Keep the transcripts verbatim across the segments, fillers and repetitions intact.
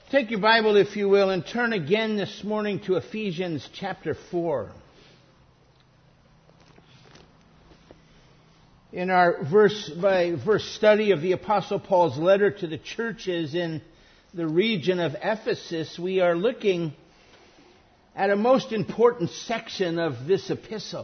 Take your Bible, if you will, and turn again this morning to Ephesians chapter four. In our verse by verse study of the Apostle Paul's letter to the churches in the region of Ephesus, we are looking at a most important section of this epistle.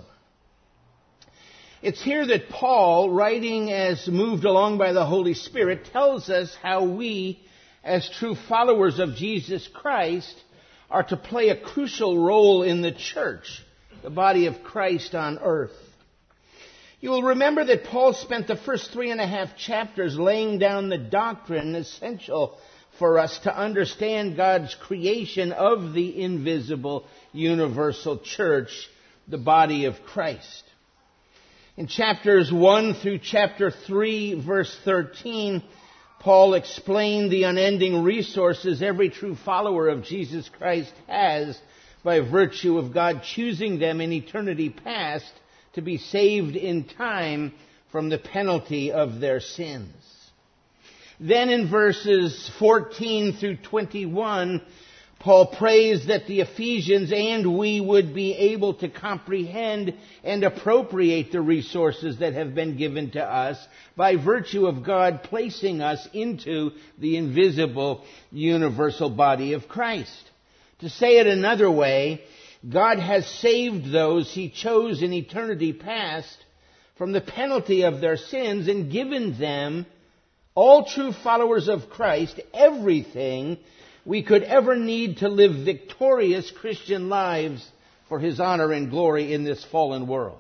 It's here that Paul, writing as moved along by the Holy Spirit, tells us how we, as true followers of Jesus Christ, are to play a crucial role in the church, the body of Christ on earth. You will remember that Paul spent the first three and a half chapters laying down the doctrine essential for us to understand God's creation of the invisible universal church, the body of Christ. In chapters one through chapter three, verse thirteen, Paul explained the unending resources every true follower of Jesus Christ has by virtue of God choosing them in eternity past to be saved in time from the penalty of their sins. Then in verses fourteen through twenty-one, Paul prays that the Ephesians and we would be able to comprehend and appropriate the resources that have been given to us by virtue of God placing us into the invisible universal body of Christ. To say it another way, God has saved those He chose in eternity past from the penalty of their sins and given them, all true followers of Christ, everything we could ever need to live victorious Christian lives for His honor and glory in this fallen world.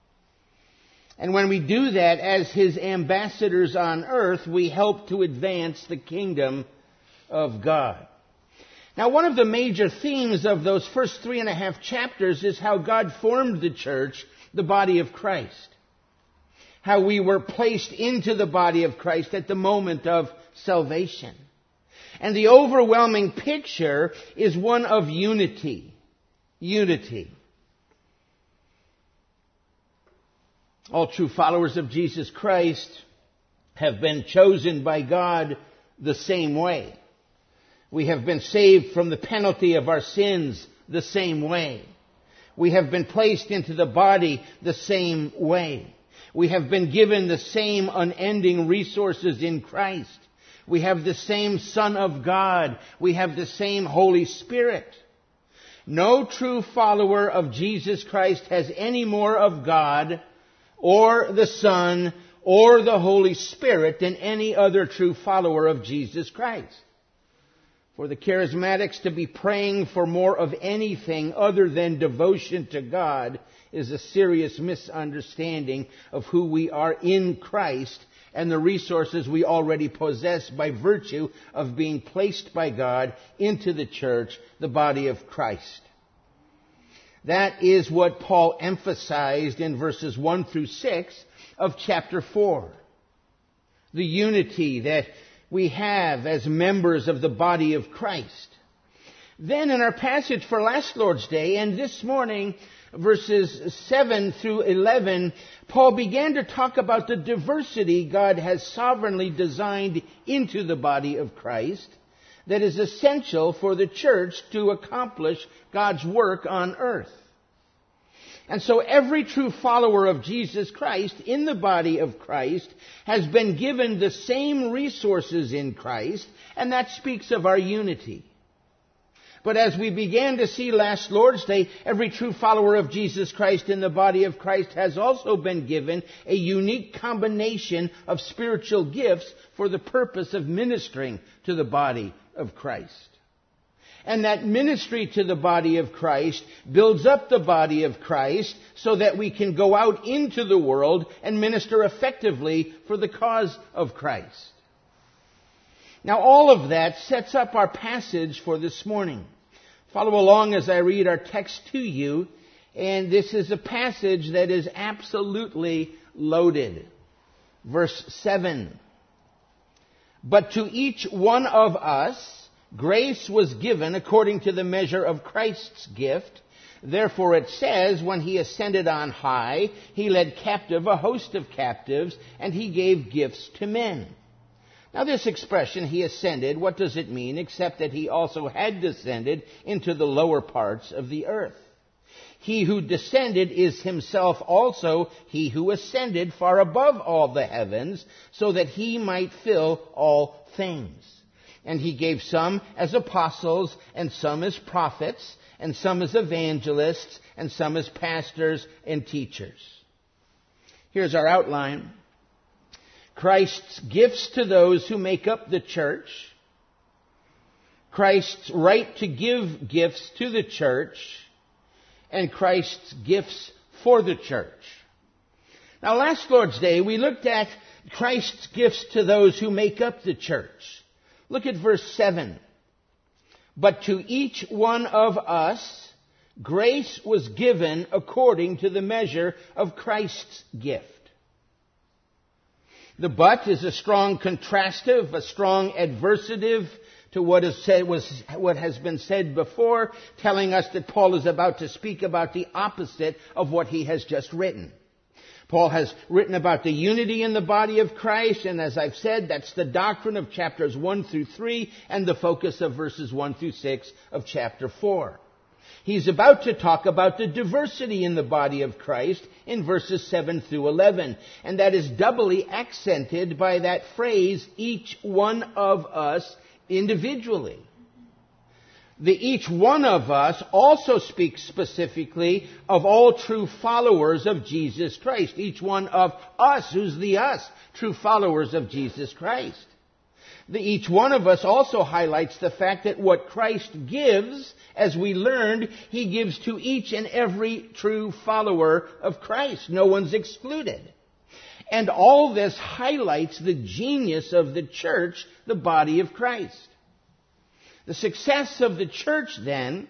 And when we do that as His ambassadors on earth, we help to advance the kingdom of God. Now, one of the major themes of those first three and a half chapters is how God formed the church, the body of Christ. How we were placed into the body of Christ at the moment of salvation. And the overwhelming picture is one of unity. Unity. All true followers of Jesus Christ have been chosen by God the same way. We have been saved from the penalty of our sins the same way. We have been placed into the body the same way. We have been given the same unending resources in Christ. We have the same Son of God. We have the same Holy Spirit. No true follower of Jesus Christ has any more of God or the Son or the Holy Spirit than any other true follower of Jesus Christ. For the charismatics to be praying for more of anything other than devotion to God is a serious misunderstanding of who we are in Christ and the resources we already possess by virtue of being placed by God into the church, the body of Christ. That is what Paul emphasized in verses one through six of chapter four. The unity that we have as members of the body of Christ. Then in our passage for last Lord's Day and this morning, verses seven through eleven, Paul began to talk about the diversity God has sovereignly designed into the body of Christ that is essential for the church to accomplish God's work on earth. And so every true follower of Jesus Christ in the body of Christ has been given the same resources in Christ, and that speaks of our unity. But as we began to see last Lord's Day, every true follower of Jesus Christ in the body of Christ has also been given a unique combination of spiritual gifts for the purpose of ministering to the body of Christ. And that ministry to the body of Christ builds up the body of Christ so that we can go out into the world and minister effectively for the cause of Christ. Now, all of that sets up our passage for this morning. Follow along as I read our text to you. And this is a passage that is absolutely loaded. Verse seven. But to each one of us grace was given according to the measure of Christ's gift. Therefore it says, when He ascended on high, He led captive a host of captives, and He gave gifts to men. Now this expression, he ascended, what does it mean except that he also had descended into the lower parts of the earth? He who descended is himself also he who ascended far above all the heavens, so that he might fill all things. And he gave some as apostles, and some as prophets, and some as evangelists, and some as pastors and teachers. Here's our outline. Christ's gifts to those who make up the church. Christ's right to give gifts to the church. And Christ's gifts for the church. Now, last Lord's Day, we looked at Christ's gifts to those who make up the church. Look at verse seven. But to each one of us, grace was given according to the measure of Christ's gift. The but is a strong contrastive, a strong adversative to what is said, was, what has been said before, telling us that Paul is about to speak about the opposite of what he has just written. Paul has written about the unity in the body of Christ, and as I've said, that's the doctrine of chapters one through three and the focus of verses one through six of chapter four. He's about to talk about the diversity in the body of Christ in verses seven through eleven. And that is doubly accented by that phrase, each one of us individually. The each one of us also speaks specifically of all true followers of Jesus Christ. Each one of us, who's the us, true followers of Jesus Christ. The each one of us also highlights the fact that what Christ gives, as we learned, he gives to each and every true follower of Christ. No one's excluded. And all this highlights the genius of the church, the body of Christ. The success of the church, then,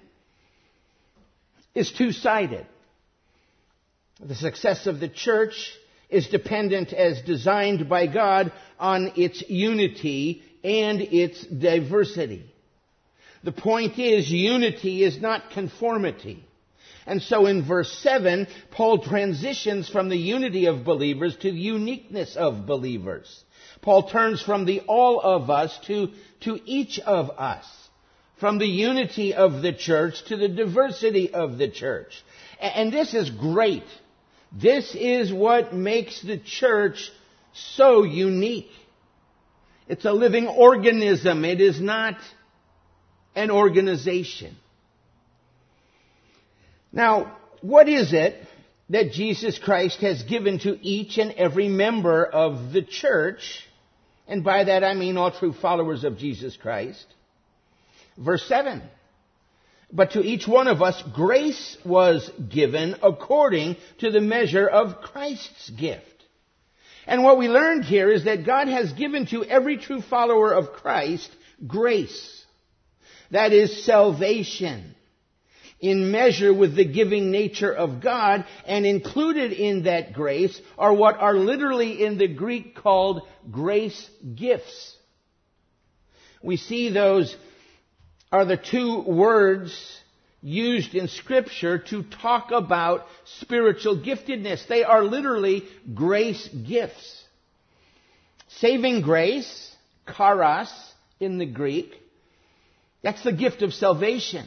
is two-sided. The success of the church is dependent, as designed by God, on its unity and its diversity. The point is, unity is not conformity. And so in verse seven, Paul transitions from the unity of believers to the uniqueness of believers. Paul turns from the all of us to, to each of us. From the unity of the church to the diversity of the church. And this is great. This is what makes the church so unique. It's a living organism. It is not an organization. Now, what is it that Jesus Christ has given to each and every member of the church? And by that I mean all true followers of Jesus Christ. Verse seven. But to each one of us grace was given according to the measure of Christ's gift. And what we learned here is that God has given to every true follower of Christ grace. That is salvation. In measure with the giving nature of God, and included in that grace are what are literally in the Greek called grace gifts. We see those are the two words used in Scripture to talk about spiritual giftedness. They are literally grace gifts. Saving grace, charis in the Greek, that's the gift of salvation.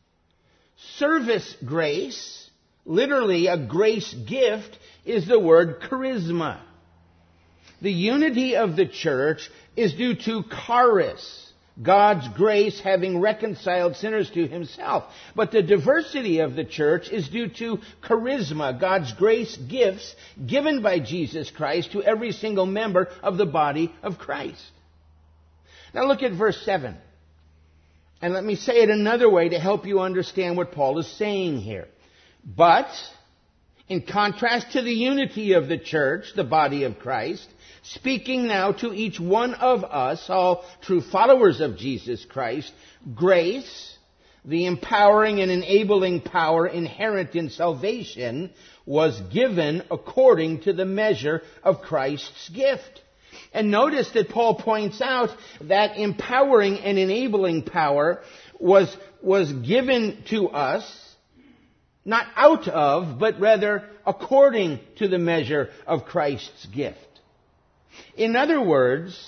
Service grace, literally a grace gift, is the word charisma. The unity of the church is due to charis, God's grace having reconciled sinners to himself. But the diversity of the church is due to charisma, God's grace gifts given by Jesus Christ to every single member of the body of Christ. Now look at verse seven. And let me say it another way to help you understand what Paul is saying here. But, in contrast to the unity of the church, the body of Christ, speaking now to each one of us, all true followers of Jesus Christ, grace, the empowering and enabling power inherent in salvation, was given according to the measure of Christ's gift. And notice that Paul points out that empowering and enabling power was, was given to us, not out of, but rather according to the measure of Christ's gift. In other words,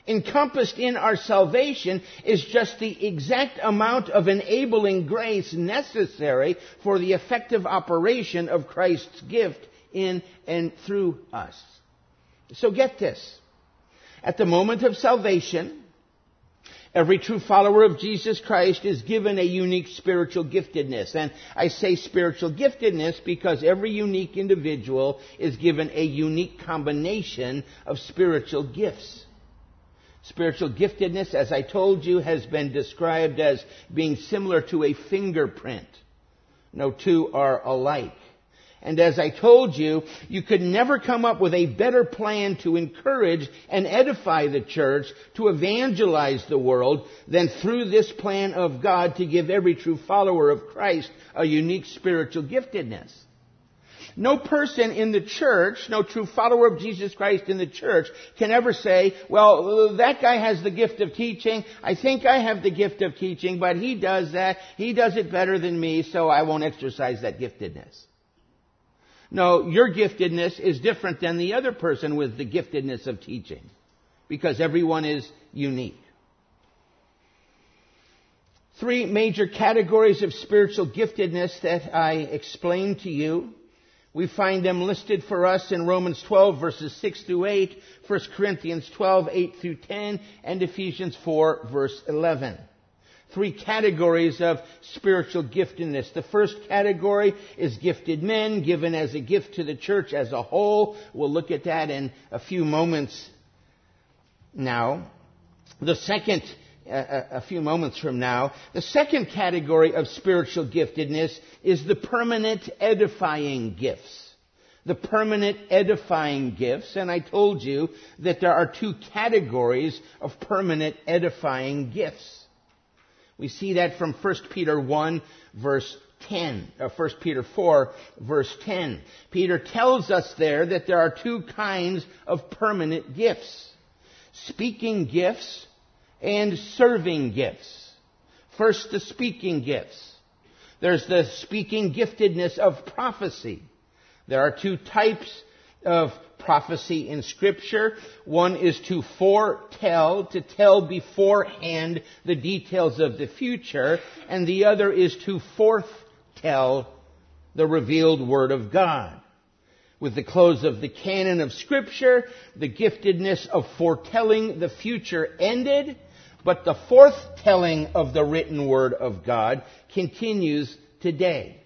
Encompassed in our salvation is just the exact amount of enabling grace necessary for the effective operation of Christ's gift in and through us. So get this. At the moment of salvation, every true follower of Jesus Christ is given a unique spiritual giftedness. And I say spiritual giftedness because every unique individual is given a unique combination of spiritual gifts. Spiritual giftedness, as I told you, has been described as being similar to a fingerprint. No two are alike. And as I told you, you could never come up with a better plan to encourage and edify the church, to evangelize the world, than through this plan of God to give every true follower of Christ a unique spiritual giftedness. No person in the church, no true follower of Jesus Christ in the church can ever say, well, that guy has the gift of teaching. I think I have the gift of teaching, but he does that. He does it better than me, so I won't exercise that giftedness. No, your giftedness is different than the other person with the giftedness of teaching, because everyone is unique. Three major categories of spiritual giftedness that I explained to you. We find them listed for us in Romans twelve, verses six through eight, First Corinthians twelve, eight through ten, and Ephesians four, verse eleven. Three categories of spiritual giftedness. The first category is gifted men, given as a gift to the church as a whole. We'll look at that in a few moments now. The second A, a few moments from now. The second category of spiritual giftedness is the permanent edifying gifts. The permanent edifying gifts. And I told you that there are two categories of permanent edifying gifts. We see that from First Peter one, verse ten, or First Peter four, verse ten. Peter tells us there that there are two kinds of permanent gifts. Speaking gifts and serving gifts. First, the speaking gifts. There's the speaking giftedness of prophecy. There are two types of prophecy in Scripture. One is to foretell, to tell beforehand the details of the future, and the other is to foretell the revealed Word of God. With the close of the canon of Scripture, the giftedness of foretelling the future ended, but the forthtelling of the written Word of God continues today.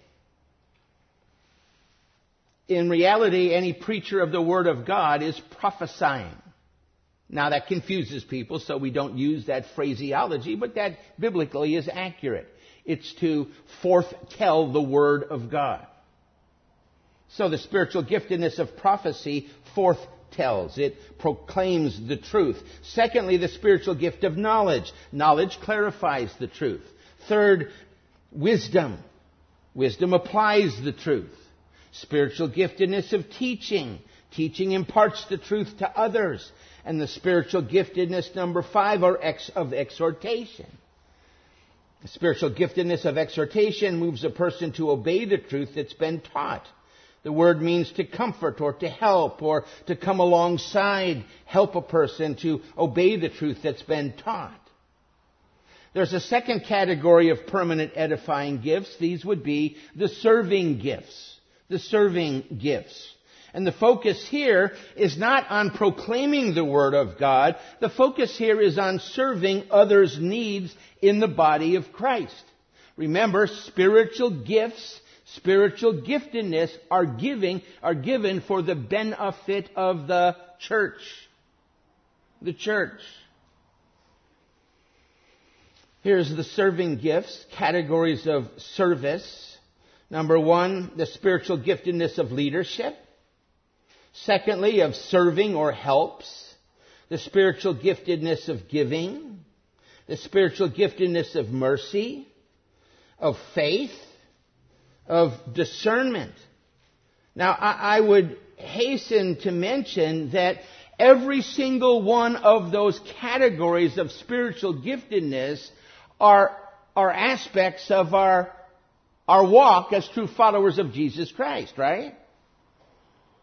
In reality, any preacher of the Word of God is prophesying. Now that confuses people, so we don't use that phraseology, but that biblically is accurate. It's to forthtell the Word of God. So the spiritual giftedness of prophecy forthtells. It proclaims the truth. Secondly, the spiritual gift of knowledge. Knowledge clarifies the truth. Third, wisdom. Wisdom applies the truth. Spiritual giftedness of teaching. Teaching imparts the truth to others. And the spiritual giftedness, number five, are ex- of exhortation. The spiritual giftedness of exhortation moves a person to obey the truth that's been taught. The word means to comfort or to help or to come alongside, help a person to obey the truth that's been taught. There's a second category of permanent edifying gifts. These would be the serving gifts. The serving gifts. And the focus here is not on proclaiming the Word of God. The focus here is on serving others' needs in the body of Christ. Remember, spiritual gifts, spiritual giftedness are giving, are given for the benefit of the church. The church. Here's the serving gifts, categories of service. Number one, the spiritual giftedness of leadership. Secondly, of serving or helps. The spiritual giftedness of giving. The spiritual giftedness of mercy. Of faith. Of discernment. Now, I, I would hasten to mention that every single one of those categories of spiritual giftedness are, are aspects of our Our walk as true followers of Jesus Christ, right?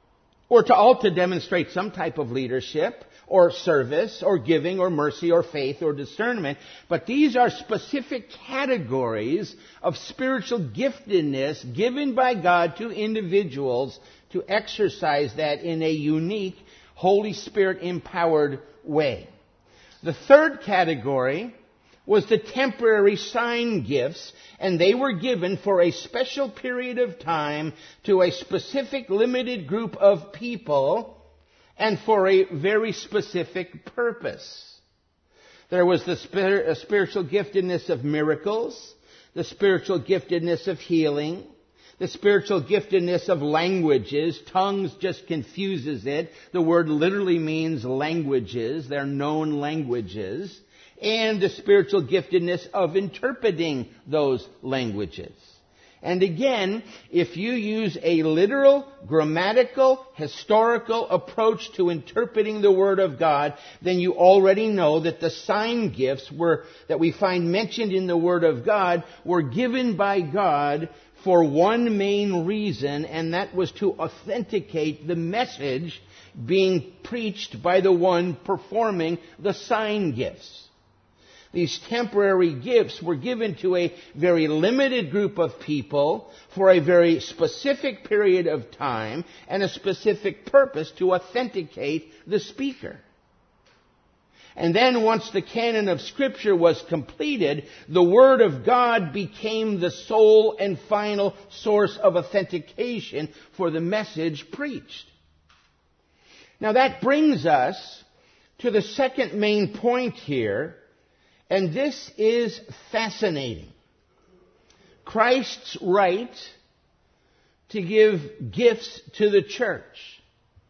or to all to demonstrate some type of leadership or service or giving or mercy or faith or discernment. But these are specific categories of spiritual giftedness given by God to individuals to exercise that in a unique, Holy Spirit empowered way. The third category was the temporary sign gifts, and they were given for a special period of time to a specific limited group of people and for a very specific purpose. There was the spir- spiritual giftedness of miracles, the spiritual giftedness of healing, the spiritual giftedness of languages. Tongues just confuses it. The word literally means languages. They're known languages. And the spiritual giftedness of interpreting those languages. And again, if you use a literal, grammatical, historical approach to interpreting the Word of God, then you already know that the sign gifts were, that we find mentioned in the Word of God were given by God for one main reason, and that was to authenticate the message being preached by the one performing the sign gifts. These temporary gifts were given to a very limited group of people for a very specific period of time and a specific purpose to authenticate the speaker. And then once the canon of Scripture was completed, the Word of God became the sole and final source of authentication for the message preached. Now that brings us to the second main point here. And this is fascinating. Christ's right to give gifts to the church.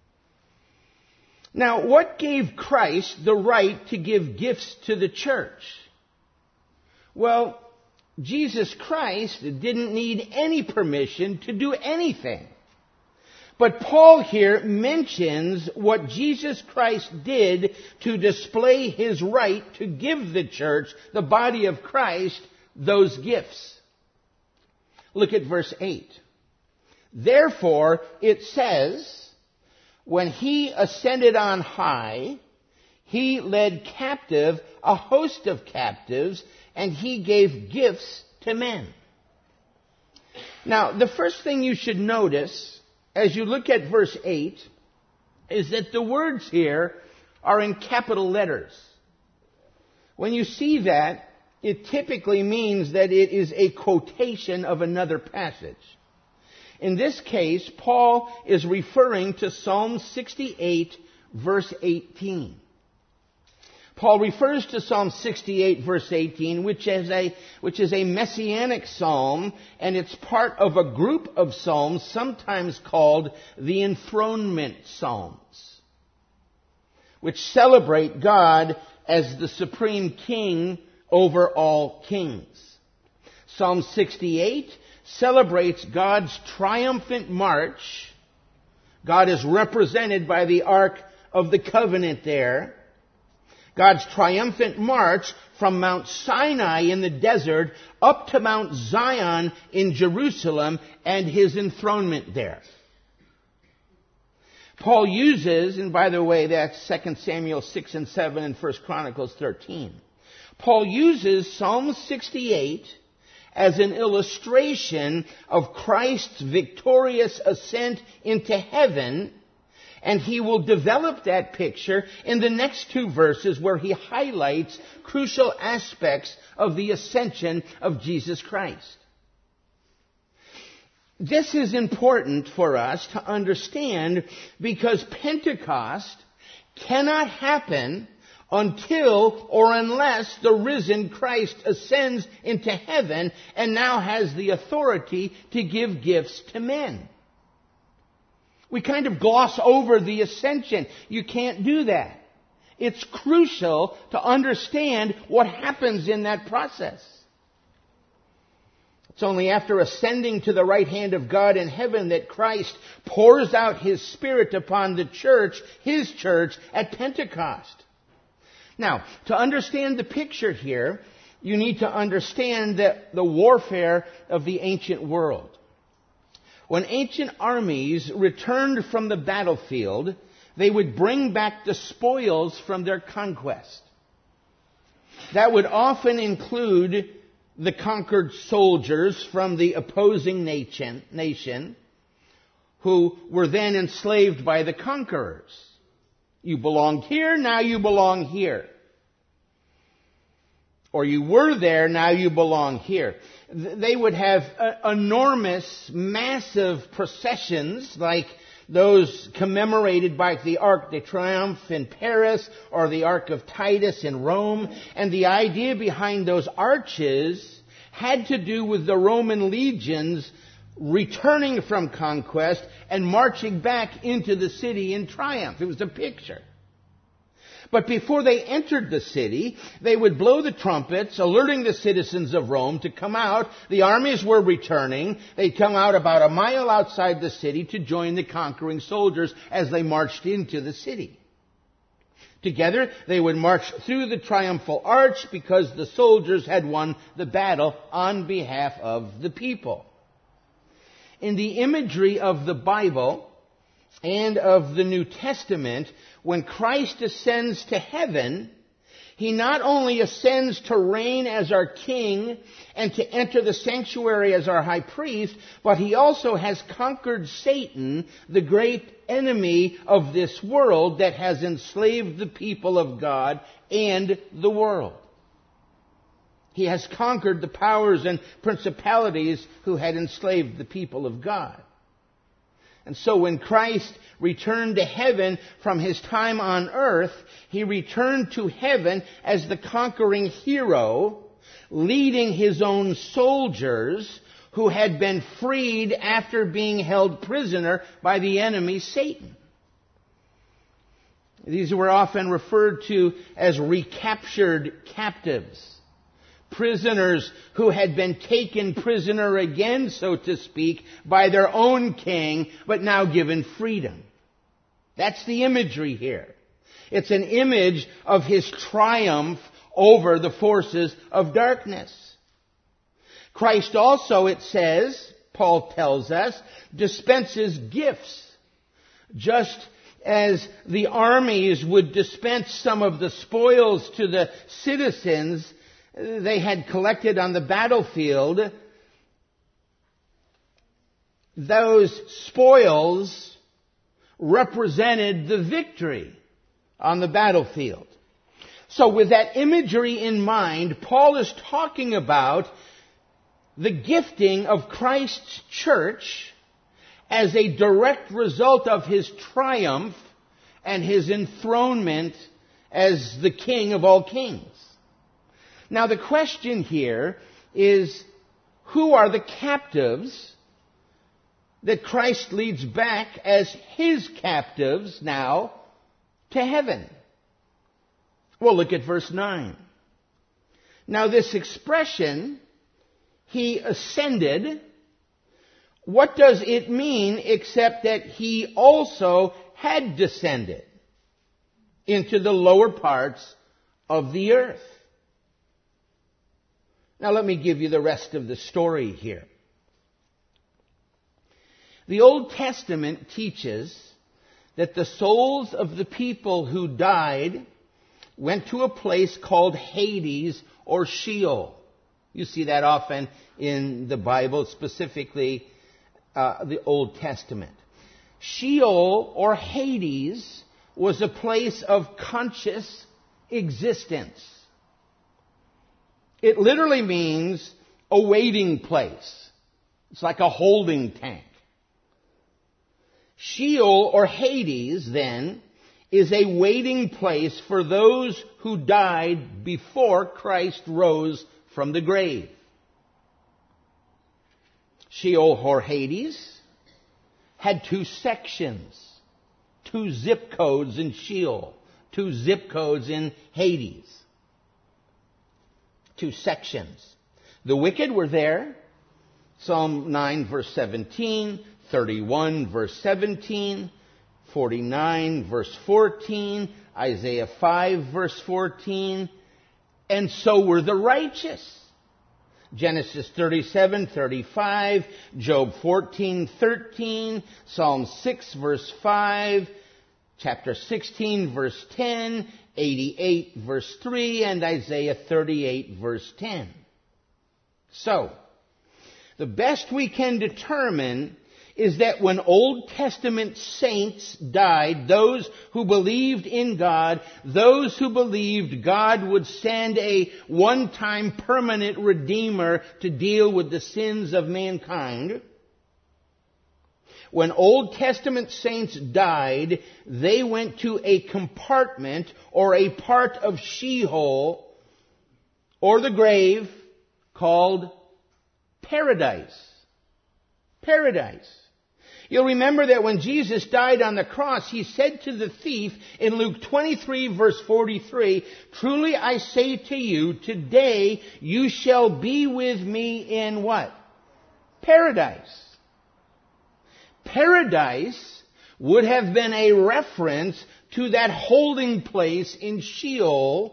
Now, what gave Christ the right to give gifts to the church? Well, Jesus Christ didn't need any permission to do anything. But Paul here mentions what Jesus Christ did to display his right to give the church, the body of Christ, those gifts. Look at verse eight. Therefore, it says, when he ascended on high, he led captive a host of captives, and he gave gifts to men. Now, the first thing you should notice as you look at verse eight, is that the words here are in capital letters. When you see that, it typically means that it is a quotation of another passage. In this case, Paul is referring to Psalm sixty-eight, verse eighteen. Paul refers to Psalm sixty-eight, verse eighteen, which is a, which is a messianic psalm, and it's part of a group of psalms sometimes called the enthronement psalms, which celebrate God as the supreme king over all kings. Psalm sixty-eight celebrates God's triumphant march. God is represented by the Ark of the Covenant there. God's triumphant march from Mount Sinai in the desert up to Mount Zion in Jerusalem and his enthronement there. Paul uses, and by the way, that's Second Samuel six and seven and First Chronicles thirteen. Paul uses Psalm sixty-eight as an illustration of Christ's victorious ascent into heaven. And he will develop that picture in the next two verses where he highlights crucial aspects of the ascension of Jesus Christ. This is important for us to understand because Pentecost cannot happen until or unless the risen Christ ascends into heaven and now has the authority to give gifts to men. We kind of gloss over the ascension. You can't do that. It's crucial to understand what happens in that process. It's only after ascending to the right hand of God in heaven that Christ pours out His Spirit upon the church, His church, at Pentecost. Now, to understand the picture here, you need to understand that the warfare of the ancient world. When ancient armies returned from the battlefield, they would bring back the spoils from their conquest. That would often include the conquered soldiers from the opposing nation, nation who were then enslaved by the conquerors. You belonged here, now you belong here. Or you were there, now you belong here. They would have uh, enormous, massive processions like those commemorated by the Arc de Triomphe in Paris or the Arc of Titus in Rome. And the idea behind those arches had to do with the Roman legions returning from conquest and marching back into the city in triumph. It was a picture. But before they entered the city, they would blow the trumpets, alerting the citizens of Rome to come out. The armies were returning. They'd come out about a mile outside the city to join the conquering soldiers as they marched into the city. Together, they would march through the triumphal arch because the soldiers had won the battle on behalf of the people. In the imagery of the Bible and of the New Testament, when Christ ascends to heaven, He not only ascends to reign as our King and to enter the sanctuary as our high priest, but He also has conquered Satan, the great enemy of this world that has enslaved the people of God and the world. He has conquered the powers and principalities who had enslaved the people of God. And so when Christ returned to heaven from His time on earth, He returned to heaven as the conquering hero, leading His own soldiers who had been freed after being held prisoner by the enemy Satan. These were often referred to as recaptured captives. Prisoners who had been taken prisoner again, so to speak, by their own king, but now given freedom. That's the imagery here. It's an image of His triumph over the forces of darkness. Christ also, it says, Paul tells us, dispenses gifts. Just as the armies would dispense some of the spoils to the citizens they had collected on the battlefield, those spoils represented the victory on the battlefield. So with that imagery in mind, Paul is talking about the gifting of Christ's church as a direct result of His triumph and His enthronement as the King of all kings. Now the question here is, who are the captives that Christ leads back as His captives now to heaven? Well, look at verse nine. Now this expression, He ascended, what does it mean except that He also had descended into the lower parts of the earth? Now let me give you the rest of the story here. The Old Testament teaches that the souls of the people who died went to a place called Hades or Sheol. You see that often in the Bible, specifically uh, the Old Testament. Sheol or Hades was a place of conscious existence. It literally means a waiting place. It's like a holding tank. Sheol or Hades, then, is a waiting place for those who died before Christ rose from the grave. Sheol or Hades had two sections, two zip codes in Sheol, two zip codes in Hades. Two sections. The wicked were there. Psalm nine verse seventeen, thirty-one verse seventeen, forty-nine verse fourteen, Isaiah five verse fourteen, and so were the righteous. Genesis thirty-seven thirty-five, Job fourteen thirteen, Psalm six verse five, chapter sixteen verse ten, eighty-eight verse three, and Isaiah thirty-eight verse ten. So, the best we can determine is that when Old Testament saints died, those who believed in God, those who believed God would send a one-time permanent Redeemer to deal with the sins of mankind, when Old Testament saints died, they went to a compartment or a part of Sheol or the grave called paradise. Paradise. You'll remember that when Jesus died on the cross, He said to the thief in Luke twenty-three verse forty-three, "Truly I say to you, today you shall be with me in" what? Paradise. Paradise would have been a reference to that holding place in Sheol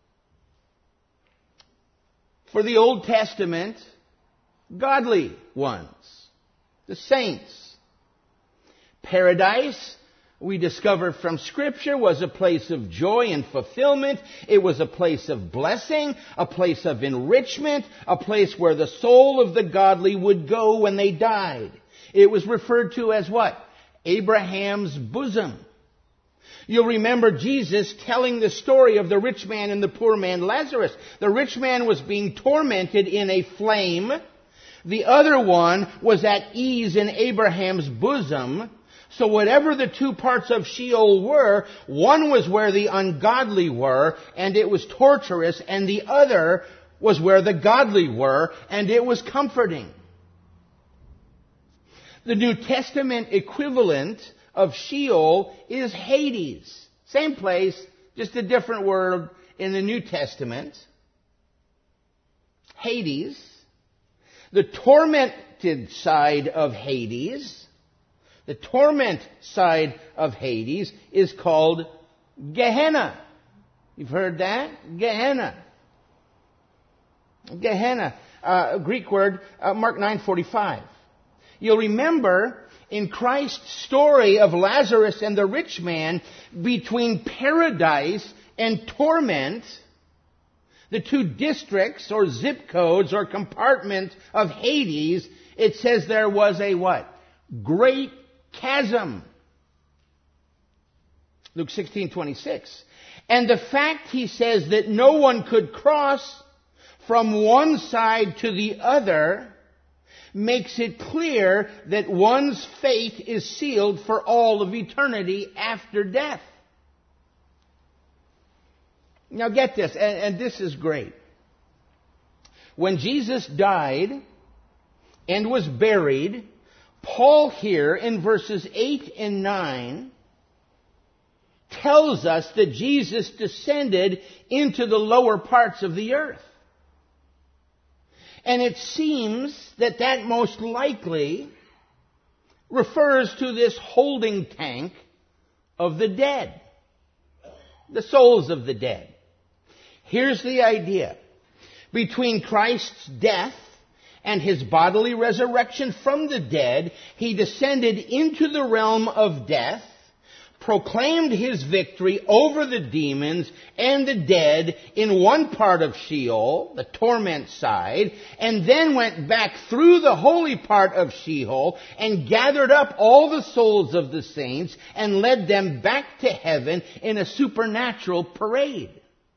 for the Old Testament godly ones, the saints. Paradise, we discover from Scripture, was a place of joy and fulfillment. It was a place of blessing, a place of enrichment, a place where the soul of the godly would go when they died. It was referred to as what? Abraham's bosom. You'll remember Jesus telling the story of the rich man and the poor man Lazarus. The rich man was being tormented in a flame. The other one was at ease in Abraham's bosom. So whatever the two parts of Sheol were, one was where the ungodly were, and it was torturous, and the other was where the godly were, and it was comforting. The New Testament equivalent of Sheol is Hades. Same place, just a different word in the New Testament. Hades. The tormented side of Hades, the torment side of Hades is called Gehenna. You've heard that? Gehenna. Gehenna. Uh, Greek word, uh, Mark nine forty-five. You'll remember in Christ's story of Lazarus and the rich man, between paradise and torment, the two districts or zip codes or compartments of Hades, it says there was a what? Great chasm. Luke sixteen twenty-six. And the fact, he says, that no one could cross from one side to the other makes it clear that one's fate is sealed for all of eternity after death. Now get this, and, and this is great. When Jesus died and was buried, Paul here in verses eight and nine tells us that Jesus descended into the lower parts of the earth. And it seems that that most likely refers to this holding tank of the dead, the souls of the dead. Here's the idea. Between Christ's death and His bodily resurrection from the dead, He descended into the realm of death, proclaimed His victory over the demons and the dead in one part of Sheol, the torment side, and then went back through the holy part of Sheol and gathered up all the souls of the saints and led them back to heaven in a supernatural parade.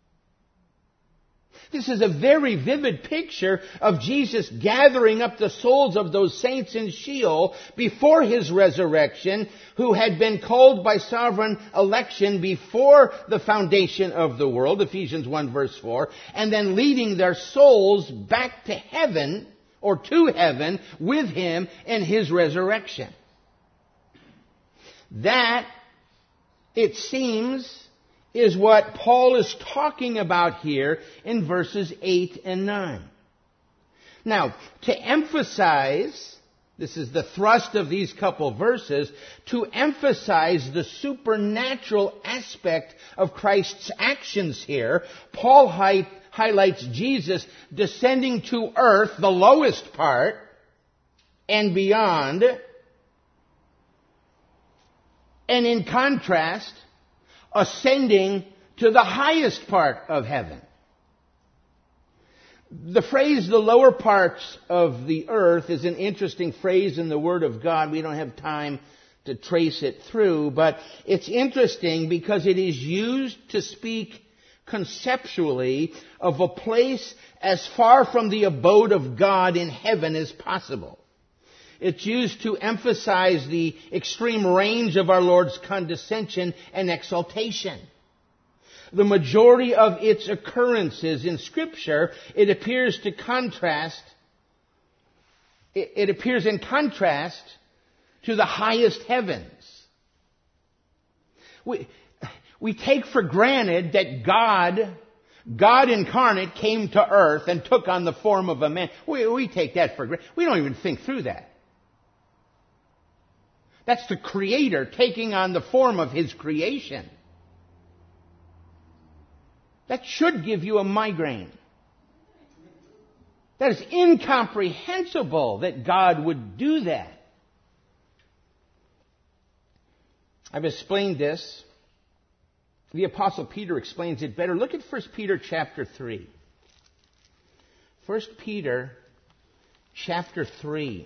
This is a very vivid picture of Jesus gathering up the souls of those saints in Sheol before His resurrection, who had been called by sovereign election before the foundation of the world, Ephesians one verse four, and then leading their souls back to heaven, or to heaven, with Him in His resurrection. That, it seems, is what Paul is talking about here in verses eight and nine. Now, to emphasize, this is the thrust of these couple verses, to emphasize the supernatural aspect of Christ's actions here, Paul, highlights Jesus descending to earth, the lowest part, and beyond. And in contrast, ascending to the highest part of heaven. The phrase, the lower parts of the earth, is an interesting phrase in the Word of God. We don't have time to trace it through, but it's interesting because it is used to speak conceptually of a place as far from the abode of God in heaven as possible. It's used to emphasize the extreme range of our Lord's condescension and exaltation. The majority of its occurrences in Scripture, it appears to contrast, it, it appears in contrast to the highest heavens. We, we take for granted that God, God incarnate came to earth and took on the form of a man. We, we take that for granted. We don't even think through that. That's the Creator taking on the form of His creation. That should give you a migraine. That is incomprehensible that God would do that. I've explained this. The Apostle Peter explains it better. Look at First Peter chapter three. First Peter chapter three.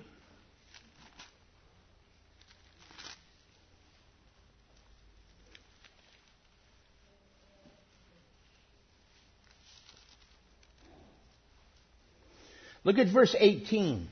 Look at verse eighteen.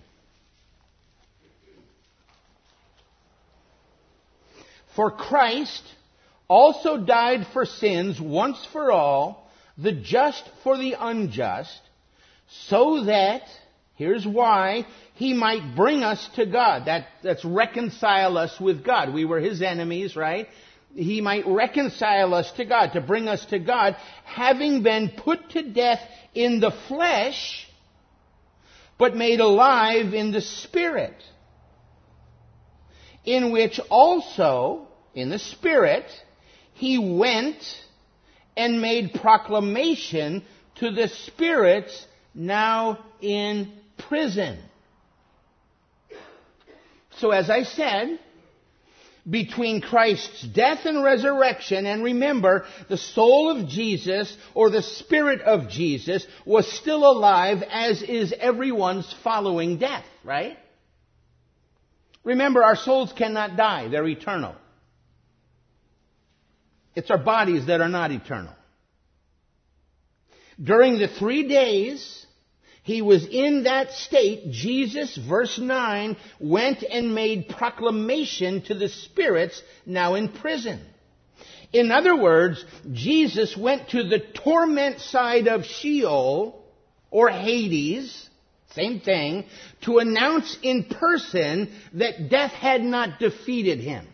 For Christ also died for sins once for all, the just for the unjust, so that, here's why, He might bring us to God. That, that's reconcile us with God. We were His enemies, right? He might reconcile us to God, to bring us to God, having been put to death in the flesh, but made alive in the Spirit, in which also, in the Spirit, He went and made proclamation to the spirits now in prison. So as I said, between Christ's death and resurrection, and remember, the soul of Jesus, or the Spirit of Jesus, was still alive, as is everyone's following death, right? Remember, our souls cannot die. They're eternal. It's our bodies that are not eternal. During the three days He was in that state, Jesus, verse nine, went and made proclamation to the spirits now in prison. In other words, Jesus went to the torment side of Sheol, or Hades, same thing, to announce in person that death had not defeated Him.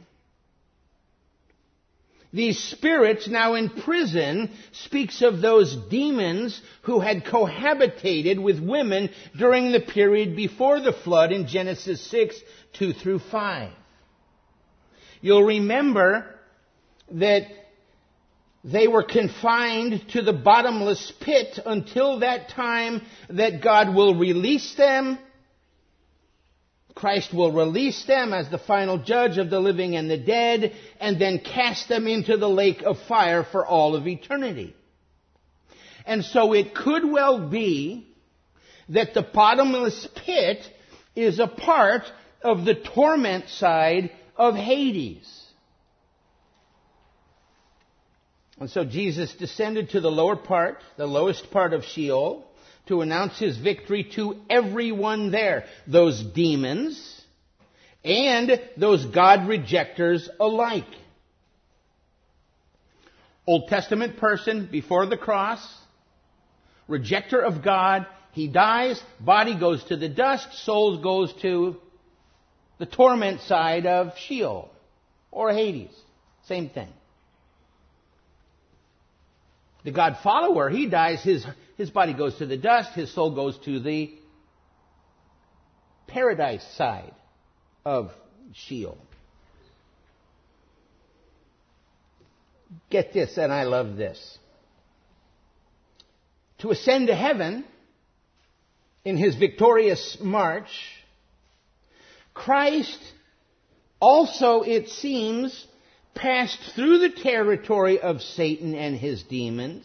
These spirits now in prison speaks of those demons who had cohabitated with women during the period before the flood in Genesis six, two through five. You'll remember that they were confined to the bottomless pit until that time that God will release them. Christ will release them as the final judge of the living and the dead, and then cast them into the lake of fire for all of eternity. And so it could well be that the bottomless pit is a part of the torment side of Hades. And so Jesus descended to the lower part, the lowest part of Sheol, to announce His victory to everyone there, those demons and those God rejectors alike. Old Testament person before the cross, rejecter of God, he dies, body goes to the dust, soul goes to the torment side of Sheol or Hades. Same thing. The God follower, he dies, his, his body goes to the dust, his soul goes to the paradise side of Sheol. Get this, and I love this. to ascend to heaven in his victorious march, Christ also, it seems, passed through the territory of Satan and his demons,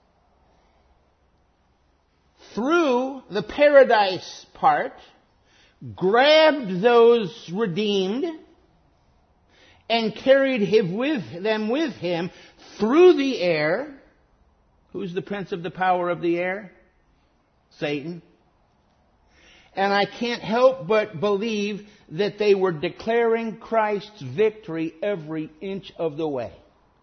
through the paradise part, grabbed those redeemed, and carried him with them with him through the air. Who's the prince of the power of the air? Satan. And I can't help but believe that they were declaring Christ's victory every inch of the way.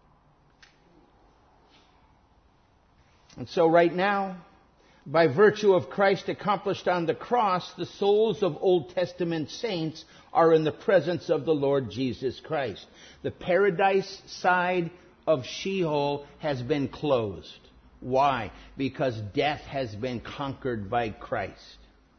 And so right now, by virtue of Christ accomplished on the cross, the souls of Old Testament saints are in the presence of the Lord Jesus Christ. The paradise side of Sheol has been closed. Why? Because death has been conquered by Christ.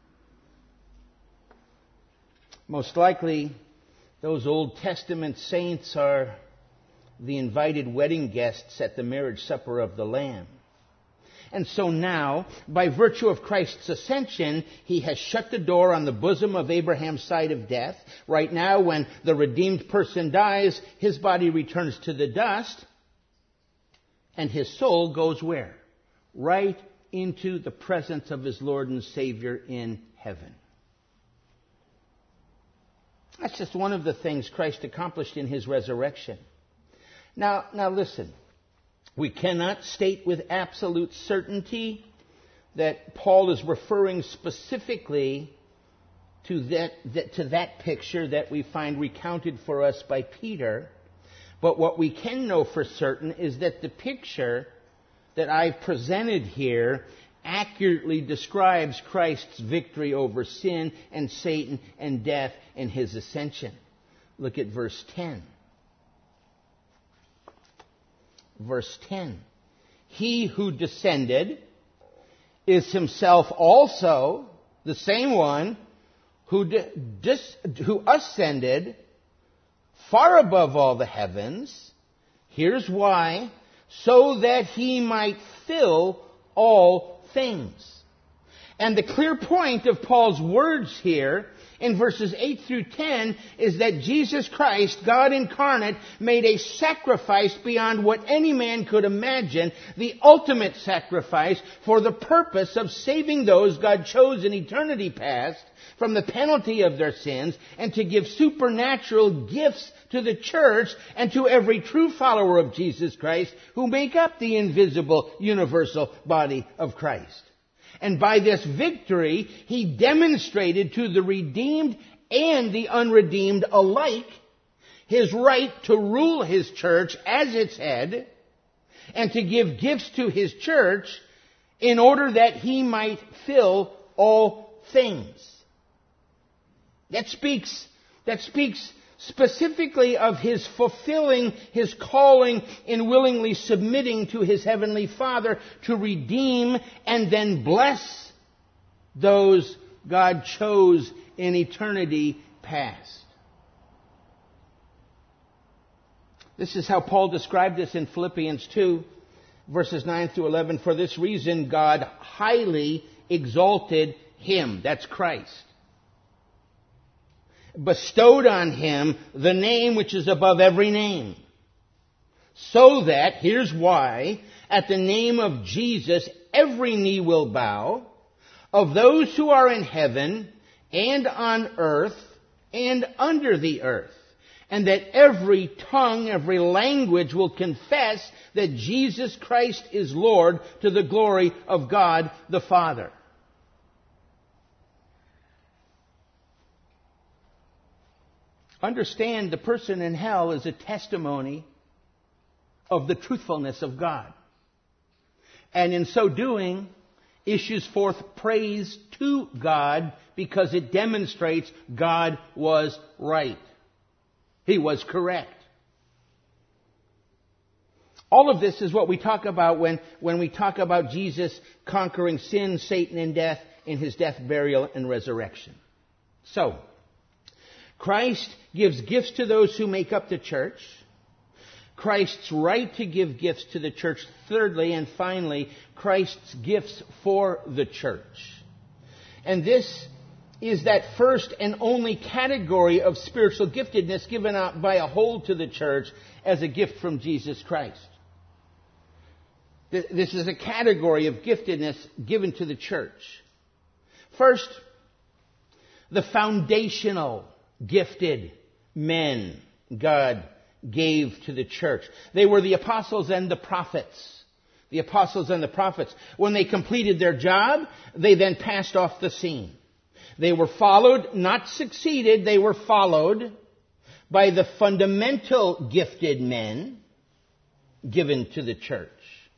Most likely, those Old Testament saints are the invited wedding guests at the marriage supper of the Lamb. And so now, by virtue of Christ's ascension, he has shut the door on the bosom of Abraham's side of death. Right now, when the redeemed person dies, his body returns to the dust, and his soul goes where? Right into the presence of his Lord and Savior in heaven. That's just one of the things Christ accomplished in his resurrection. Now, now listen. We cannot state with absolute certainty that Paul is referring specifically to that, that, to that picture that we find recounted for us by Peter. But what we can know for certain is that the picture that I've presented here accurately describes Christ's victory over sin and Satan and death and his ascension. Look at verse ten. Verse ten. He who descended is himself also the same one who, de- dis- who ascended far above all the heavens. Here's why. So that he might fill all things. And the clear point of Paul's words here in verses eight through ten is that Jesus Christ, God incarnate, made a sacrifice beyond what any man could imagine, the ultimate sacrifice for the purpose of saving those God chose in eternity past from the penalty of their sins, and to give supernatural gifts to the church and to every true follower of Jesus Christ who make up the invisible universal body of Christ. And by this victory, he demonstrated to the redeemed and the unredeemed alike his right to rule his church as its head and to give gifts to his church in order that he might fill all things. That speaks, that speaks specifically of his fulfilling his calling in willingly submitting to his heavenly Father to redeem and then bless those God chose in eternity past. This is how Paul described this in Philippians two, verses nine through eleven. For this reason, God highly exalted him, that's Christ, bestowed on him the name which is above every name, so that, here's why, at the name of Jesus every knee will bow, of those who are in heaven and on earth and under the earth, and that every tongue, every language will confess that Jesus Christ is Lord, to the glory of God the Father. Understand, the person in hell is a testimony of the truthfulness of God. And in so doing, issues forth praise to God because it demonstrates God was right. He was correct. All of this is what we talk about when, when we talk about Jesus conquering sin, Satan, and death in his death, burial, and resurrection. So, Christ gives gifts to those who make up the church. Christ's right to give gifts to the church. Thirdly, and finally, Christ's gifts for the church. And this is that first and only category of spiritual giftedness given out by a whole to the church as a gift from Jesus Christ. This is a category of giftedness given to the church. First, the foundational gifted men God gave to the church. They were the apostles and the prophets. The apostles and the prophets. When they completed their job, they then passed off the scene. They were followed, not succeeded, they were followed by the fundamental gifted men given to the church.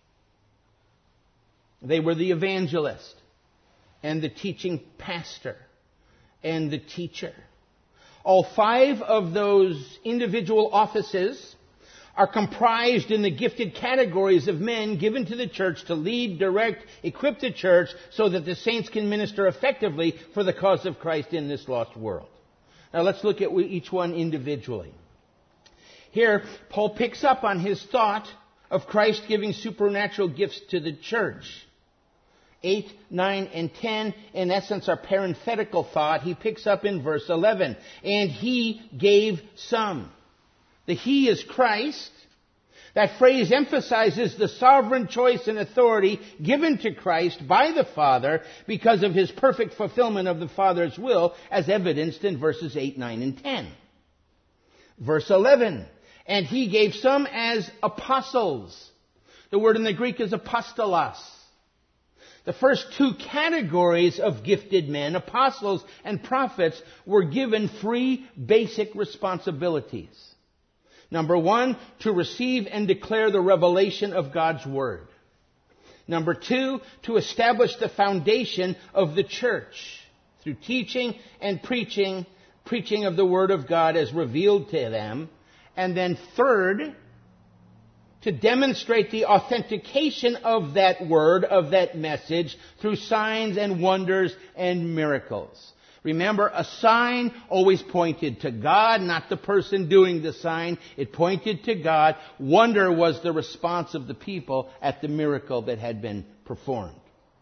They were the evangelist and the teaching pastor and the teacher. All five of those individual offices are comprised in the gifted categories of men given to the church to lead, direct, equip the church so that the saints can minister effectively for the cause of Christ in this lost world. Now let's look at each one individually. Here, Paul picks up on his thought of Christ giving supernatural gifts to the church. eight, nine, and ten, in essence, are parenthetical thought. He picks up in verse eleven. And he gave some. The he is Christ. That phrase emphasizes the sovereign choice and authority given to Christ by the Father because of his perfect fulfillment of the Father's will, as evidenced in verses eight, nine, and ten. Verse eleven. And he gave some as apostles. The word in the Greek is apostolos. The first two categories of gifted men, apostles and prophets, were given three basic responsibilities. Number one, to receive and declare the revelation of God's Word. Number two, to establish the foundation of the church through teaching and preaching, preaching of the Word of God as revealed to them. And then third, to demonstrate the authentication of that word, of that message, through signs and wonders and miracles. Remember, a sign always pointed to God, not the person doing the sign. It pointed to God. Wonder was the response of the people at the miracle that had been performed.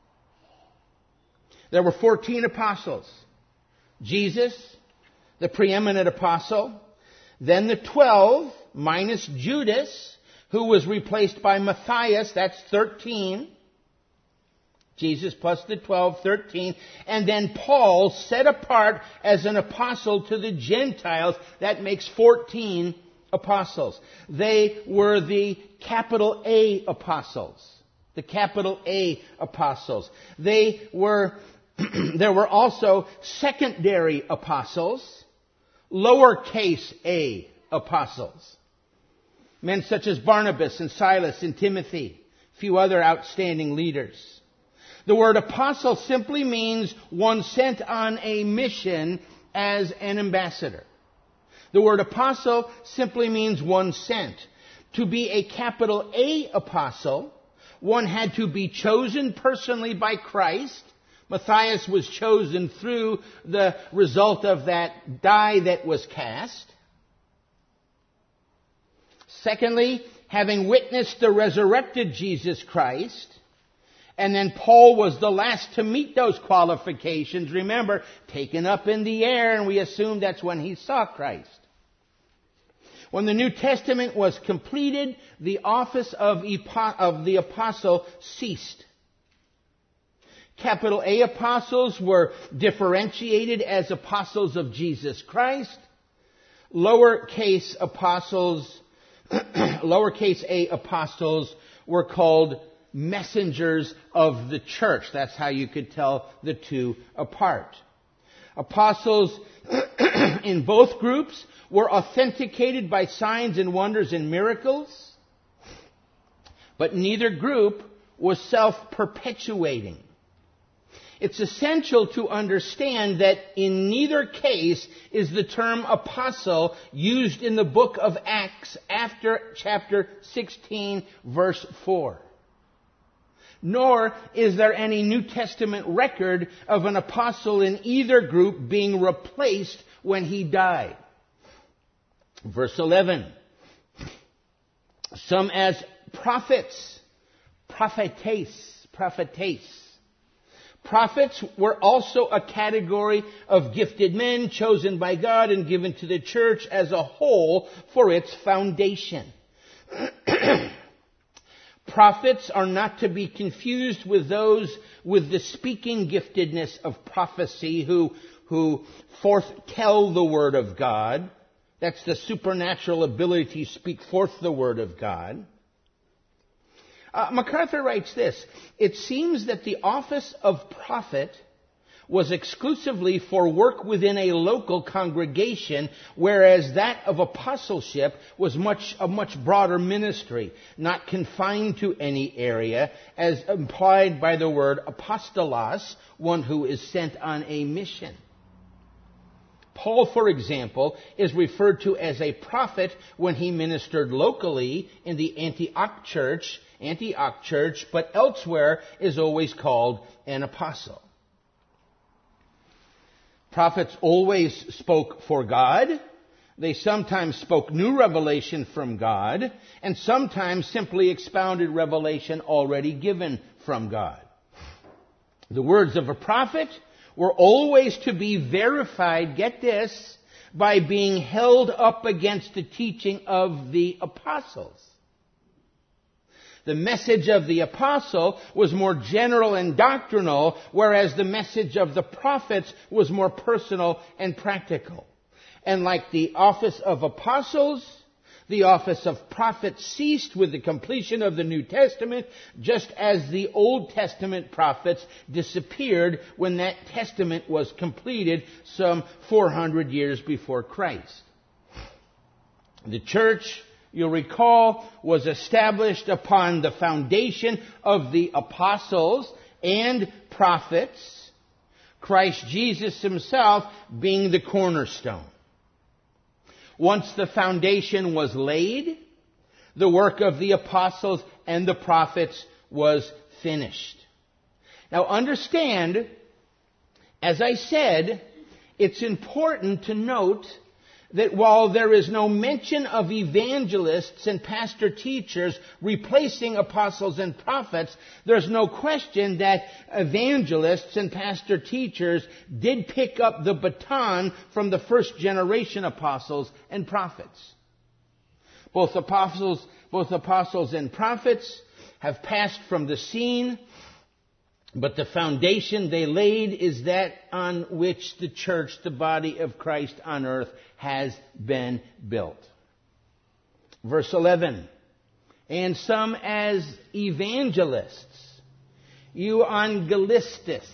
There were fourteen apostles. Jesus, the preeminent apostle. Then the twelve, minus Judas, who was replaced by Matthias. That's thirteen. Jesus plus the twelve, thirteen. And then Paul, set apart as an apostle to the Gentiles. That makes fourteen apostles. They were the capital A apostles. The capital A apostles. They were, there were also secondary apostles, lowercase a apostles. Men such as Barnabas and Silas and Timothy, a few other outstanding leaders. The word apostle simply means one sent on a mission as an ambassador. The word apostle simply means one sent. To be a capital A apostle, one had to be chosen personally by Christ. Matthias was chosen through the result of that die that was cast. Secondly, having witnessed the resurrected Jesus Christ. And then Paul was the last to meet those qualifications. Remember, taken up in the air, and we assume that's when he saw Christ. When the New Testament was completed, the office of the apostle ceased. Capital A apostles were differentiated as apostles of Jesus Christ. Lowercase apostles, lowercase a apostles were called messengers of the church. That's how you could tell the two apart. Apostles in both groups were authenticated by signs and wonders and miracles, but neither group was self-perpetuating. It's essential to understand that in neither case is the term apostle used in the book of Acts after chapter sixteen, verse four. Nor is there any New Testament record of an apostle in either group being replaced when he died. Verse eleven. Some as prophets, prophetes, prophetes. Prophets were also a category of gifted men chosen by God and given to the church as a whole for its foundation. Prophets are not to be confused with those with the speaking giftedness of prophecy who, who foretell the word of God. That's the supernatural ability to speak forth the word of God. Uh, MacArthur writes this: it seems that the office of prophet was exclusively for work within a local congregation, whereas that of apostleship was much a much broader ministry, not confined to any area, as implied by the word apostolos, one who is sent on a mission. Paul, for example, is referred to as a prophet when he ministered locally in the Antioch church, Antioch church, but elsewhere is always called an apostle. Prophets always spoke for God. They sometimes spoke new revelation from God, and sometimes simply expounded revelation already given from God. The words of a prophet were always to be verified, get this, by being held up against the teaching of the apostles. The message of the apostle was more general and doctrinal, whereas the message of the prophets was more personal and practical. And like the office of apostles, the office of prophets ceased with the completion of the New Testament, just as the Old Testament prophets disappeared when that testament was completed some four hundred years before Christ. The church, you'll recall, was established upon the foundation of the apostles and prophets, Christ Jesus himself being the cornerstone. Once the foundation was laid, the work of the apostles and the prophets was finished. Now understand, as I said, it's important to note that while there is no mention of evangelists and pastor teachers replacing apostles and prophets, there's no question that evangelists and pastor teachers did pick up the baton from the first generation apostles and prophets. Both apostles, both apostles and prophets have passed from the scene, but the foundation they laid is that on which the church, the body of Christ on earth, has been built. Verse eleven, and some as evangelists, euangelistes,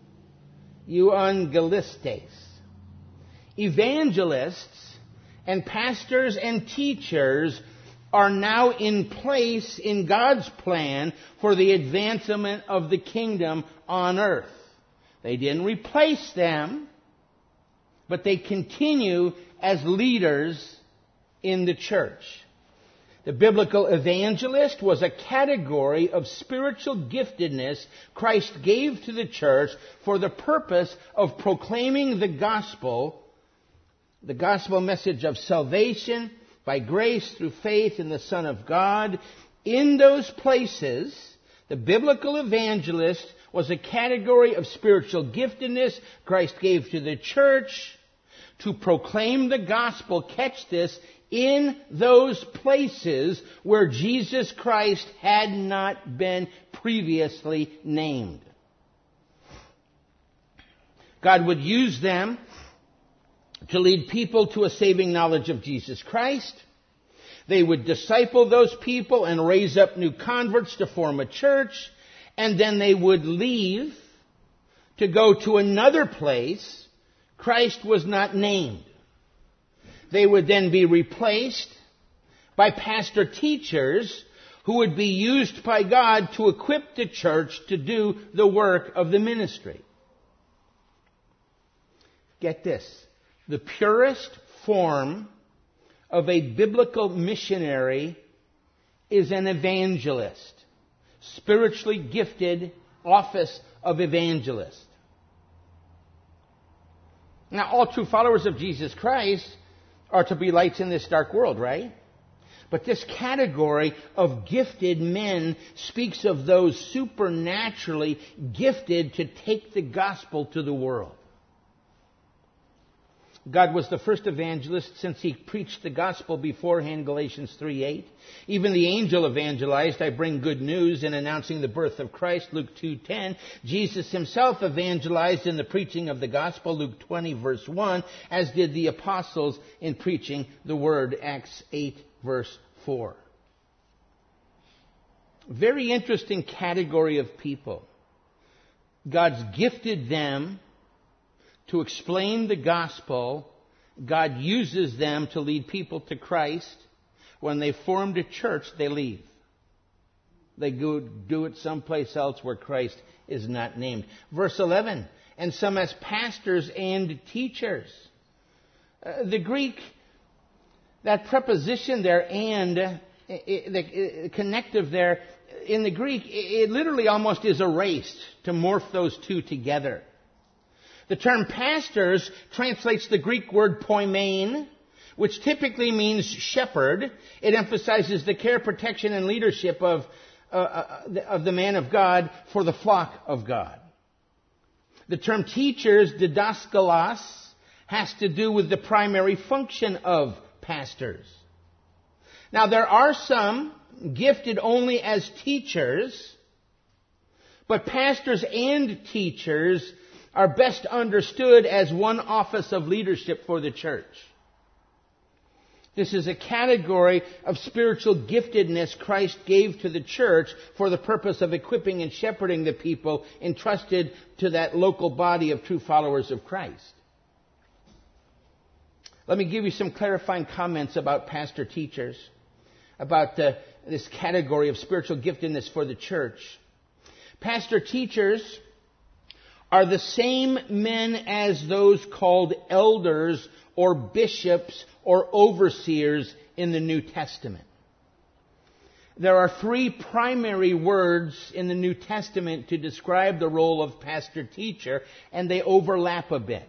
euangelistes. Evangelists and pastors and teachers are now in place in God's plan for the advancement of the kingdom on earth. They didn't replace them, but they continue as leaders in the church. The biblical evangelist was a category of spiritual giftedness Christ gave to the church for the purpose of proclaiming the gospel, the gospel message of salvation by grace through faith in the Son of God. In those places, the biblical evangelist was a category of spiritual giftedness Christ gave to the church to proclaim the gospel, catch this, in those places where Jesus Christ had not been previously named. God would use them to lead people to a saving knowledge of Jesus Christ. They would disciple those people and raise up new converts to form a church, and then they would leave to go to another place Christ was not named. They would then be replaced by pastor teachers who would be used by God to equip the church to do the work of the ministry. Get this. The purest form of a biblical missionary is an evangelist. Spiritually gifted office of evangelist. Now, all true followers of Jesus Christ are to be lights in this dark world, right? But this category of gifted men speaks of those supernaturally gifted to take the gospel to the world. God was the first evangelist since he preached the gospel beforehand, Galatians three eight. Even the angel evangelized, I bring good news in announcing the birth of Christ, Luke two ten. Jesus himself evangelized in the preaching of the gospel, Luke twenty verse one, as did the apostles in preaching the word, Acts eight verse four. Very interesting category of people. God's gifted them to explain the gospel. God uses them to lead people to Christ. When they formed a church, they leave. They go do it someplace else where Christ is not named. Verse eleven, and some as pastors and teachers. Uh, the Greek, that preposition there, and, uh, the connective there, in the Greek, it literally almost is erased to morph those two together. The term pastors translates the Greek word poimen, which typically means shepherd. It emphasizes the care, protection, and leadership of, uh, of the man of God for the flock of God. The term teachers, didaskalos, has to do with the primary function of pastors. Now, there are some gifted only as teachers, but pastors and teachers are best understood as one office of leadership for the church. This is a category of spiritual giftedness Christ gave to the church for the purpose of equipping and shepherding the people entrusted to that local body of true followers of Christ. Let me give you some clarifying comments about pastor teachers, about uh, this category of spiritual giftedness for the church. Pastor teachers are the same men as those called elders or bishops or overseers in the New Testament. There are three primary words in the New Testament to describe the role of pastor-teacher, and they overlap a bit.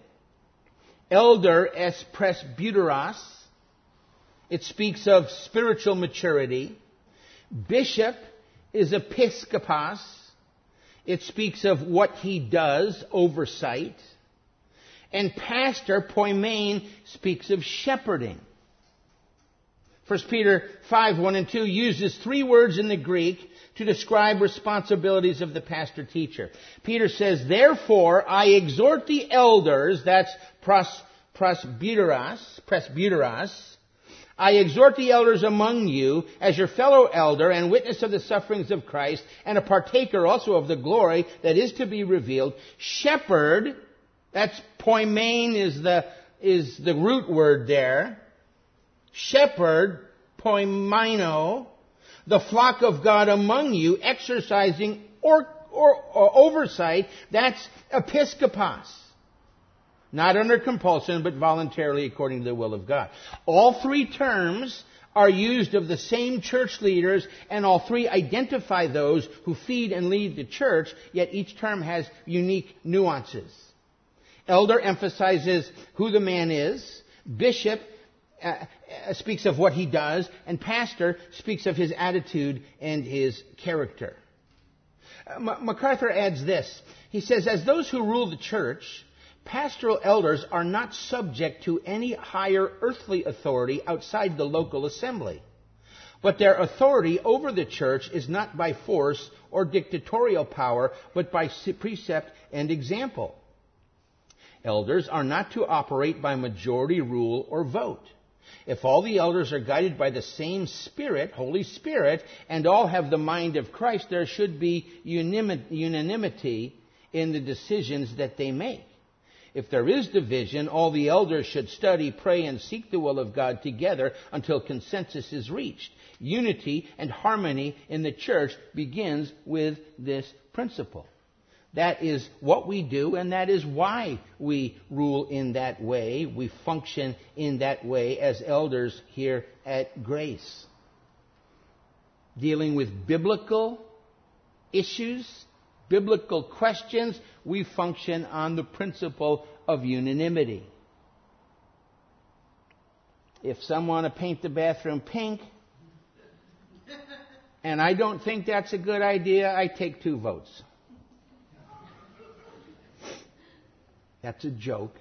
Elder es presbyteros. It speaks of spiritual maturity. Bishop is episkopos. It speaks of what he does, oversight. And pastor, poimen, speaks of shepherding. First Peter five, one and two uses three words in the Greek to describe responsibilities of the pastor-teacher. Peter says, therefore, I exhort the elders, that's pros, presbyteros, presbyteros, I exhort the elders among you as your fellow elder and witness of the sufferings of Christ and a partaker also of the glory that is to be revealed. Shepherd, that's poimen is the, is the root word there. Shepherd, poimino, the flock of God among you, exercising or, or, or oversight, that's episkopos. Not under compulsion, but voluntarily according to the will of God. All three terms are used of the same church leaders, and all three identify those who feed and lead the church, yet each term has unique nuances. Elder emphasizes who the man is. Bishop uh, speaks of what he does. And pastor speaks of his attitude and his character. Uh, MacArthur adds this. He says, as those who rule the church, pastoral elders are not subject to any higher earthly authority outside the local assembly. But their authority over the church is not by force or dictatorial power, but by precept and example. Elders are not to operate by majority rule or vote. If all the elders are guided by the same Spirit, Holy Spirit, and all have the mind of Christ, there should be unanimity in the decisions that they make. If there is division, all the elders should study, pray, and seek the will of God together until consensus is reached. Unity and harmony in the church begins with this principle. That is what we do, and that is why we rule in that way. We function in that way as elders here at Grace. Dealing with biblical issues, biblical questions, we function on the principle of unanimity. If some want to paint the bathroom pink, and I don't think that's a good idea, I take two votes. That's a joke.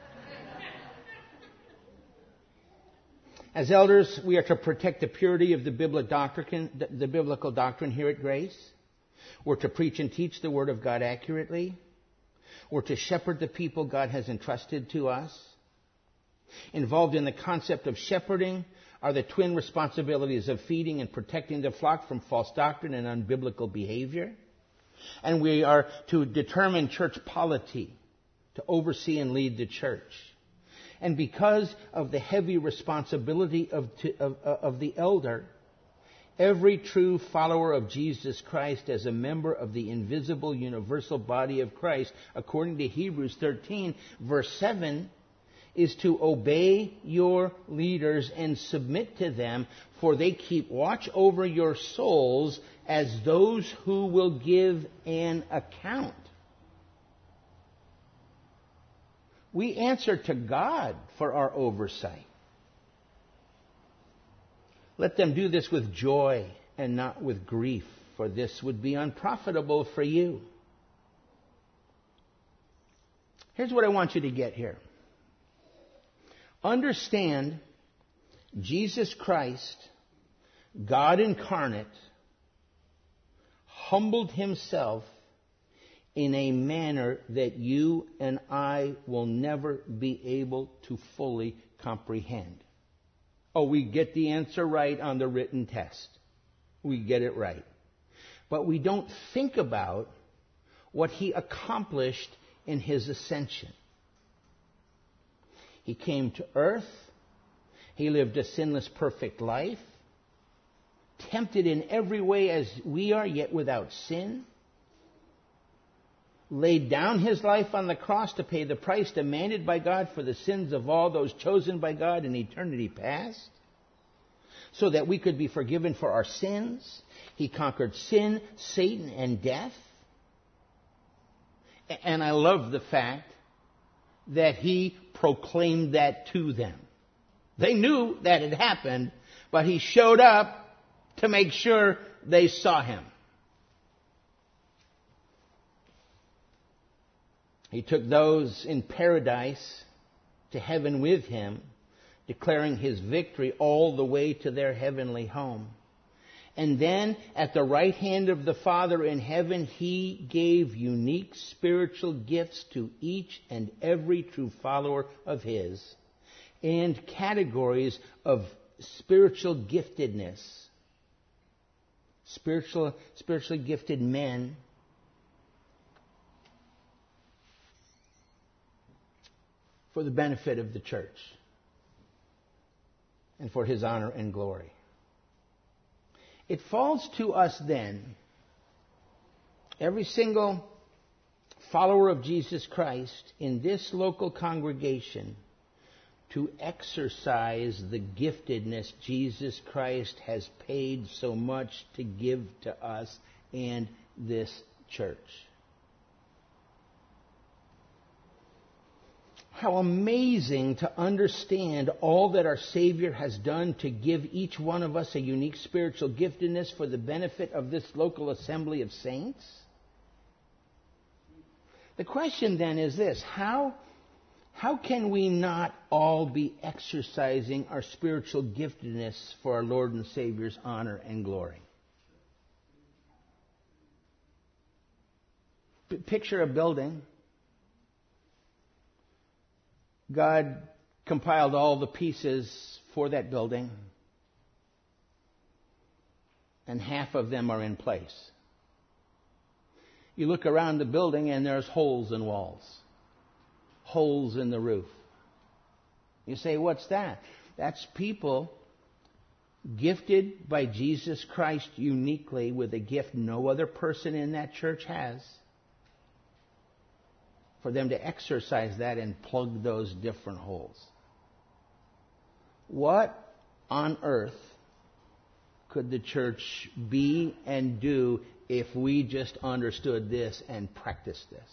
As elders, we are to protect the purity of the biblical doctrine, the biblical doctrine here at Grace. We're to preach and teach the Word of God accurately. We're to shepherd the people God has entrusted to us. Involved in the concept of shepherding are the twin responsibilities of feeding and protecting the flock from false doctrine and unbiblical behavior. And we are to determine church polity, to oversee and lead the church. And because of the heavy responsibility of, to, of, of the elder, every true follower of Jesus Christ as a member of the invisible universal body of Christ, according to Hebrews thirteen, verse seven, is to obey your leaders and submit to them, for they keep watch over your souls as those who will give an account. We answer to God for our oversight. Let them do this with joy and not with grief, for this would be unprofitable for you. Here's what I want you to get here. Understand Jesus Christ, God incarnate, humbled himself in a manner that you and I will never be able to fully comprehend. Oh, we get the answer right on the written test. We get it right. But we don't think about what he accomplished in his ascension. He came to earth. He lived a sinless, perfect life. Tempted in every way as we are, yet without sin. Laid down his life on the cross to pay the price demanded by God for the sins of all those chosen by God in eternity past, so that we could be forgiven for our sins. He conquered sin, Satan, and death. And I love the fact that he proclaimed that to them. They knew that had happened, but he showed up to make sure they saw him. He took those in paradise to heaven with him, declaring his victory all the way to their heavenly home. And then, at the right hand of the Father in heaven, he gave unique spiritual gifts to each and every true follower of his, and categories of spiritual giftedness. Spiritual, spiritually gifted men, for the benefit of the church and for his honor and glory. It falls to us then, every single follower of Jesus Christ in this local congregation, to exercise the giftedness Jesus Christ has paid so much to give to us and this church. How amazing to understand all that our Savior has done to give each one of us a unique spiritual giftedness for the benefit of this local assembly of saints. The question then is this: how, how can we not all be exercising our spiritual giftedness for our Lord and Savior's honor and glory? P- picture a building. God compiled all the pieces for that building, and half of them are in place. You look around the building and there's holes in walls, holes in the roof. You say, what's that? That's people gifted by Jesus Christ uniquely with a gift no other person in that church has, for them to exercise that and plug those different holes. What on earth could the church be and do if we just understood this and practiced this?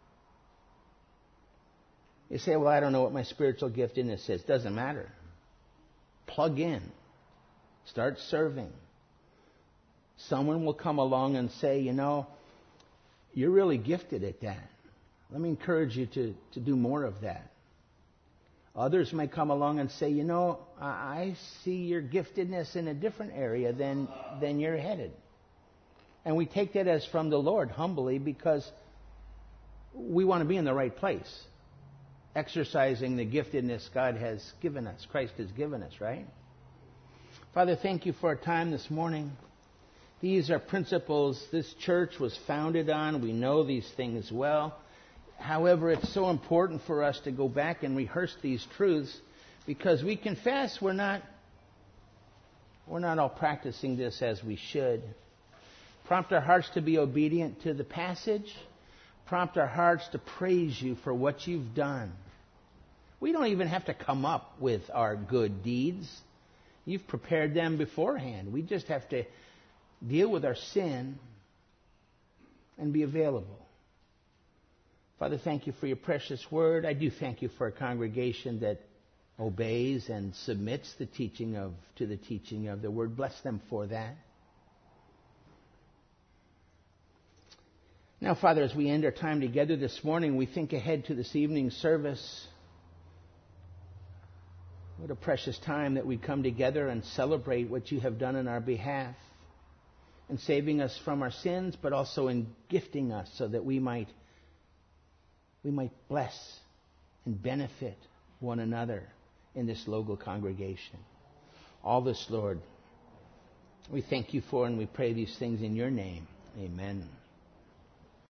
You say, well, I don't know what my spiritual giftedness is. Doesn't matter. Plug in. Start serving. someone will come along and say, you know, you're really gifted at that. Let me encourage you to, to do more of that. Others may come along and say, you know, I see your giftedness in a different area than, than you're headed. And we take that as from the Lord humbly because we want to be in the right place, exercising the giftedness God has given us, Christ has given us, right? Father, thank you for our time this morning. These are principles this church was founded on. We know these things well. However, it's so important for us to go back and rehearse these truths because we confess we're not, we're not all practicing this as we should. Prompt our hearts to be obedient to the passage. Prompt our hearts to praise you for what you've done. We don't even have to come up with our good deeds. You've prepared them beforehand. We just have to deal with our sin and be available. Father, thank you for your precious word. I do thank you for a congregation that obeys and submits the teaching of to the teaching of the word. Bless them for that. Now, Father, as we end our time together this morning, we think ahead to this evening's service. What a precious time that we come together and celebrate what you have done on our behalf in saving us from our sins, but also in gifting us so that we might we might bless and benefit one another in this local congregation. All this, Lord, we thank you for, and we pray these things in your name. Amen.